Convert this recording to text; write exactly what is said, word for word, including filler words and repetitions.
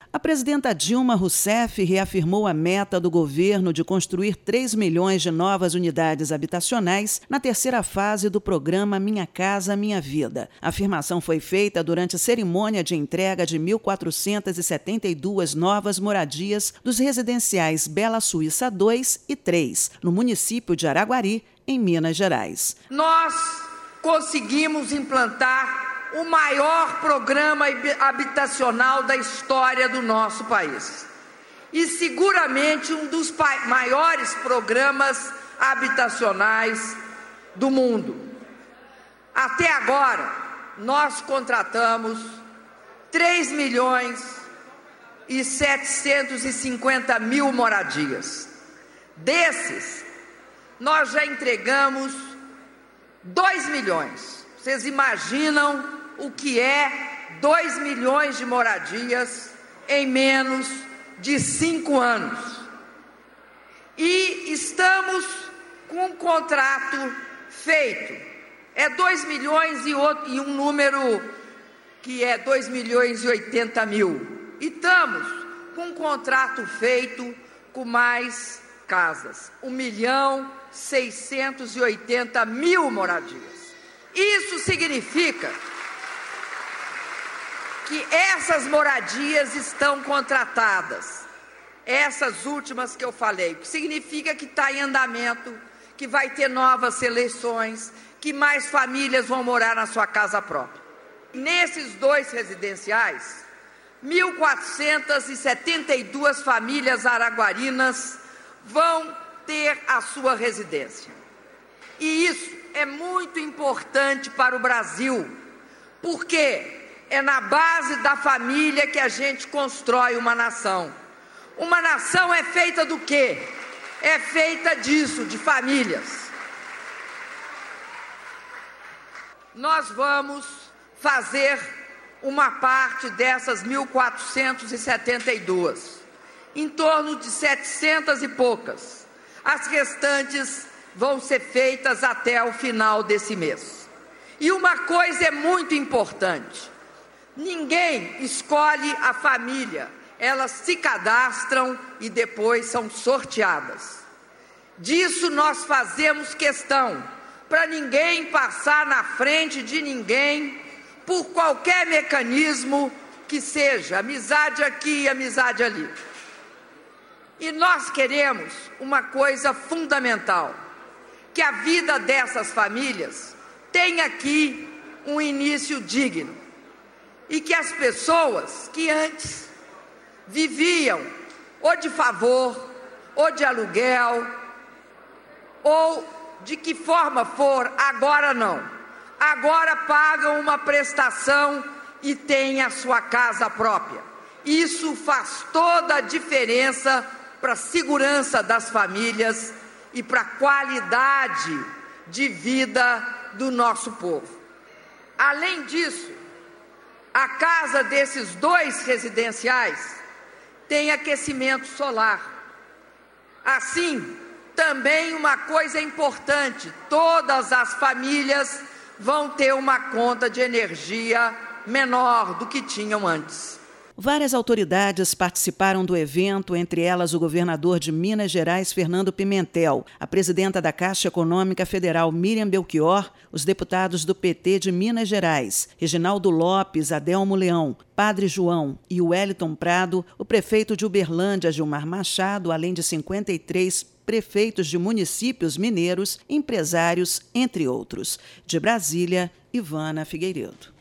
A presidenta Dilma Rousseff reafirmou a meta do governo de construir três milhões de novas unidades habitacionais na terceira fase do programa Minha Casa Minha Vida. A afirmação foi feita durante a cerimônia de entrega de mil quatrocentas e setenta e duas novas moradias dos residenciais Bela Suíça dois e três, no município de Araguari, em Minas Gerais. Nós conseguimos implantar o maior programa habitacional da história do nosso país. E seguramente um dos maiores programas habitacionais do mundo. Até agora, nós contratamos três milhões e setecentos e cinquenta mil moradias. Desses, nós já entregamos dois milhões. Vocês imaginam o que é dois milhões de moradias em menos de cinco anos. E estamos com um contrato feito. É dois milhões e, outro, e um número que é dois milhões e oitenta mil. E estamos com um contrato feito com mais casas. um milhão seiscentos e oitenta mil moradias. Isso significa que essas moradias estão contratadas, essas últimas que eu falei, que significa que está em andamento, que vai ter novas seleções, que mais famílias vão morar na sua casa própria. Nesses dois residenciais, mil quatrocentas e setenta e duas famílias araguarinas vão ter a sua residência. E isso é muito importante para o Brasil, porque é na base da família que a gente constrói uma nação. Uma nação é feita do quê? É feita disso, de famílias. Nós vamos fazer uma parte dessas mil quatrocentas e setenta e duas, em torno de setecentas e poucas. As restantes vão ser feitas até o final desse mês. E uma coisa é muito importante: ninguém escolhe a família, elas se cadastram e depois são sorteadas. Disso nós fazemos questão, para ninguém passar na frente de ninguém por qualquer mecanismo que seja, amizade aqui e amizade ali. E nós queremos uma coisa fundamental: que a vida dessas famílias tenha aqui um início digno. E que as pessoas que antes viviam ou de favor, ou de aluguel, ou de que forma for, agora não. Agora pagam uma prestação e têm a sua casa própria. Isso faz toda a diferença para a segurança das famílias e para a qualidade de vida do nosso povo. Além disso, a casa desses dois residenciais tem aquecimento solar. Assim, também uma coisa importante: todas as famílias vão ter uma conta de energia menor do que tinham antes. Várias autoridades participaram do evento, entre elas o governador de Minas Gerais, Fernando Pimentel, a presidenta da Caixa Econômica Federal, Miriam Belchior, os deputados do P T de Minas Gerais, Reginaldo Lopes, Adelmo Leão, Padre João e Wellington Prado, o prefeito de Uberlândia, Gilmar Machado, além de cinquenta e três prefeitos de municípios mineiros, empresários, entre outros. De Brasília, Ivana Figueiredo.